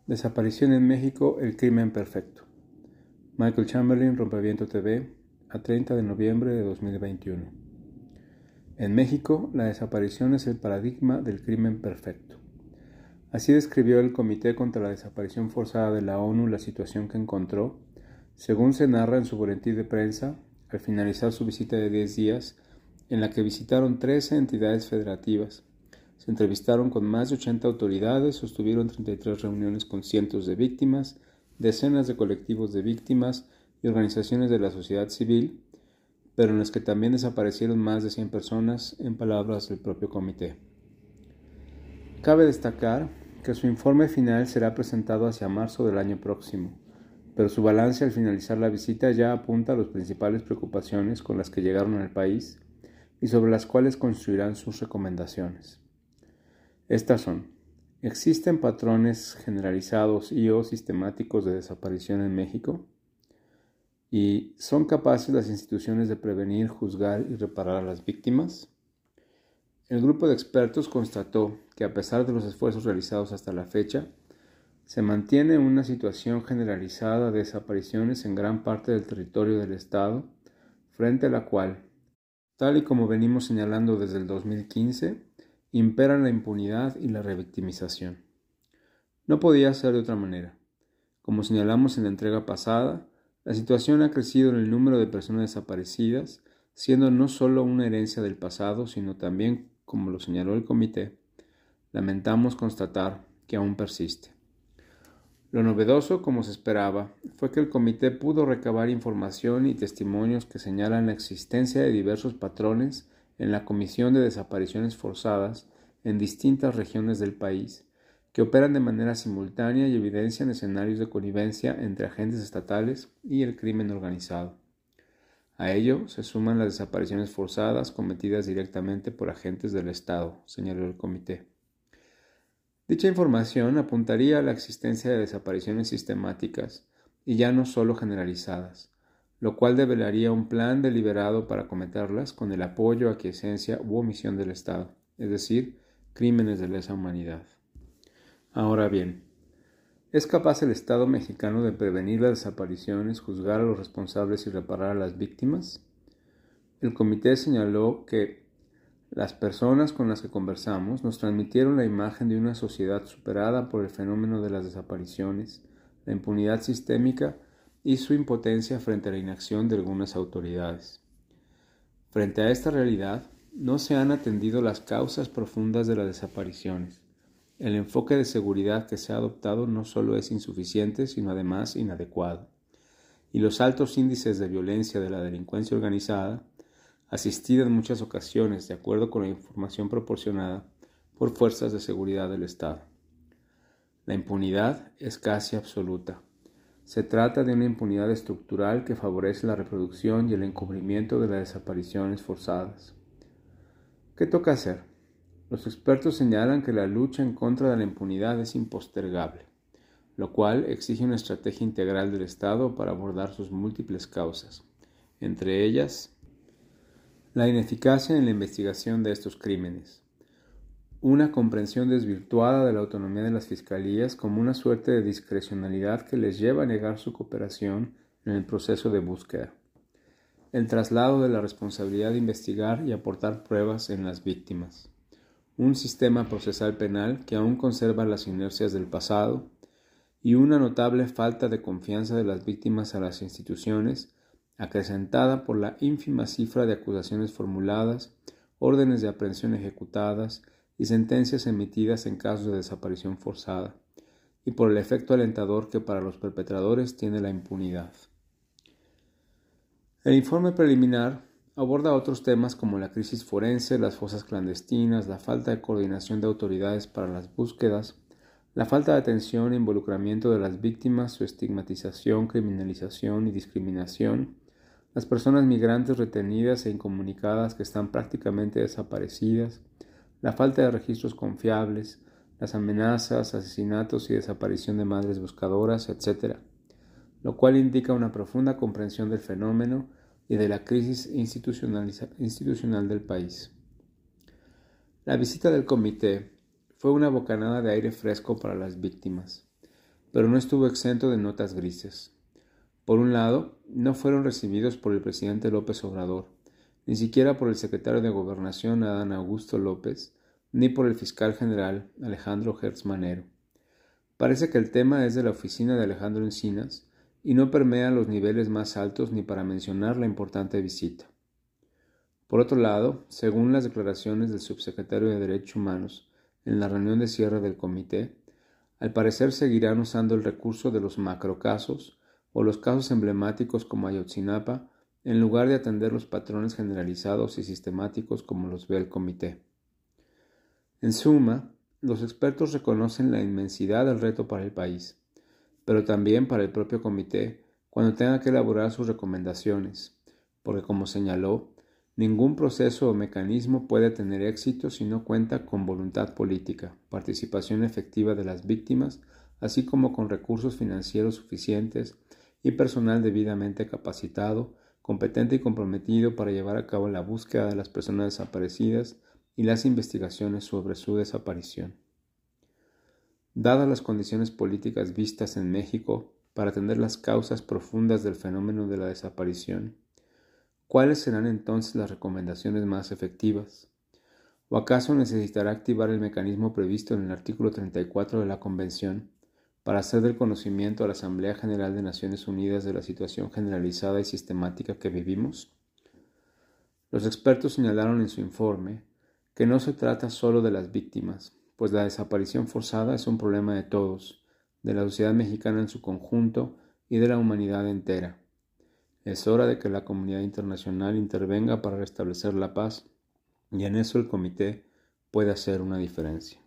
Desaparición en México, el crimen perfecto. Michael Chamberlain, Rompeviento TV, a 30 de noviembre de 2021. En México, la desaparición es el paradigma del crimen perfecto. Así describió el Comité contra la Desaparición Forzada de la ONU la situación que encontró, según se narra en su boletín de prensa, al finalizar su visita de 10 días, en la que visitaron 13 entidades federativas. Se entrevistaron con más de 80 autoridades, sostuvieron 33 reuniones con cientos de víctimas, decenas de colectivos de víctimas y organizaciones de la sociedad civil, pero en las que también desaparecieron más de 100 personas, en palabras del propio comité. Cabe destacar que su informe final será presentado hacia marzo del año próximo, pero su balance al finalizar la visita ya apunta a las principales preocupaciones con las que llegaron al país y sobre las cuales construirán sus recomendaciones. Estas son: ¿existen patrones generalizados y o sistemáticos de desaparición en México? ¿Y son capaces las instituciones de prevenir, juzgar y reparar a las víctimas? El grupo de expertos constató que a pesar de los esfuerzos realizados hasta la fecha, se mantiene una situación generalizada de desapariciones en gran parte del territorio del Estado, frente a la cual, tal y como venimos señalando desde el 2015, imperan la impunidad y la revictimización. No podía ser de otra manera. Como señalamos en la entrega pasada, la situación ha crecido en el número de personas desaparecidas, siendo no solo una herencia del pasado, sino también, como lo señaló el comité, lamentamos constatar que aún persiste. Lo novedoso, como se esperaba, fue que el comité pudo recabar información y testimonios que señalan la existencia de diversos patrones en la Comisión de Desapariciones Forzadas en distintas regiones del país, que operan de manera simultánea y evidencian escenarios de connivencia entre agentes estatales y el crimen organizado. A ello se suman las desapariciones forzadas cometidas directamente por agentes del Estado, señaló el comité. Dicha información apuntaría a la existencia de desapariciones sistemáticas y ya no solo generalizadas, lo cual develaría un plan deliberado para cometerlas con el apoyo, aquiescencia u omisión del Estado, es decir, crímenes de lesa humanidad. Ahora bien, ¿es capaz el Estado mexicano de prevenir las desapariciones, juzgar a los responsables y reparar a las víctimas? El comité señaló que las personas con las que conversamos nos transmitieron la imagen de una sociedad superada por el fenómeno de las desapariciones, la impunidad sistémica y su impotencia frente a la inacción de algunas autoridades. Frente a esta realidad, no se han atendido las causas profundas de las desapariciones. El enfoque de seguridad que se ha adoptado no solo es insuficiente, sino además inadecuado. Y los altos índices de violencia de la delincuencia organizada, asistida en muchas ocasiones, de acuerdo con la información proporcionada por fuerzas de seguridad del Estado. La impunidad es casi absoluta. Se trata de una impunidad estructural que favorece la reproducción y el encubrimiento de las desapariciones forzadas. ¿Qué toca hacer? Los expertos señalan que la lucha en contra de la impunidad es impostergable, lo cual exige una estrategia integral del Estado para abordar sus múltiples causas, entre ellas la ineficacia en la investigación de estos crímenes, una comprensión desvirtuada de la autonomía de las fiscalías como una suerte de discrecionalidad que les lleva a negar su cooperación en el proceso de búsqueda, el traslado de la responsabilidad de investigar y aportar pruebas en las víctimas, un sistema procesal penal que aún conserva las inercias del pasado y una notable falta de confianza de las víctimas a las instituciones, acrecentada por la ínfima cifra de acusaciones formuladas, órdenes de aprehensión ejecutadas y sentencias emitidas en casos de desaparición forzada, y por el efecto alentador que para los perpetradores tiene la impunidad. El informe preliminar aborda otros temas como la crisis forense, las fosas clandestinas, la falta de coordinación de autoridades para las búsquedas, la falta de atención e involucramiento de las víctimas, su estigmatización, criminalización y discriminación, las personas migrantes retenidas e incomunicadas que están prácticamente desaparecidas, la falta de registros confiables, las amenazas, asesinatos y desaparición de madres buscadoras, etc., lo cual indica una profunda comprensión del fenómeno y de la crisis institucional del país. La visita del comité fue una bocanada de aire fresco para las víctimas. pero no estuvo exento de notas grises. Por un lado, no fueron recibidos por el presidente López Obrador, ni siquiera por el secretario de Gobernación Adán Augusto López, ni por el fiscal general Alejandro Gertz Manero. Parece que el tema es de la oficina de Alejandro Encinas y no permea los niveles más altos ni para mencionar la importante visita. Por otro lado, según las declaraciones del subsecretario de Derechos Humanos en la reunión de cierre del comité, al parecer seguirán usando el recurso de los macrocasos o los casos emblemáticos como Ayotzinapa en lugar de atender los patrones generalizados y sistemáticos como los ve el comité. En suma, los expertos reconocen la inmensidad del reto para el país, pero también para el propio comité cuando tenga que elaborar sus recomendaciones, porque como señaló, ningún proceso o mecanismo puede tener éxito si no cuenta con voluntad política, participación efectiva de las víctimas, así como con recursos financieros suficientes y personal debidamente capacitado, competente y comprometido para llevar a cabo la búsqueda de las personas desaparecidas y las investigaciones sobre su desaparición. Dadas las condiciones políticas vistas en México para atender las causas profundas del fenómeno de la desaparición, ¿cuáles serán entonces las recomendaciones más efectivas? ¿O acaso necesitará activar el mecanismo previsto en el artículo 34 de la Convención para hacer del conocimiento a la Asamblea General de Naciones Unidas de la situación generalizada y sistemática que vivimos? Los expertos señalaron en su informe que no se trata solo de las víctimas, pues la desaparición forzada es un problema de todos, de la sociedad mexicana en su conjunto y de la humanidad entera. Es hora de que la comunidad internacional intervenga para restablecer la paz, y en eso el comité puede hacer una diferencia.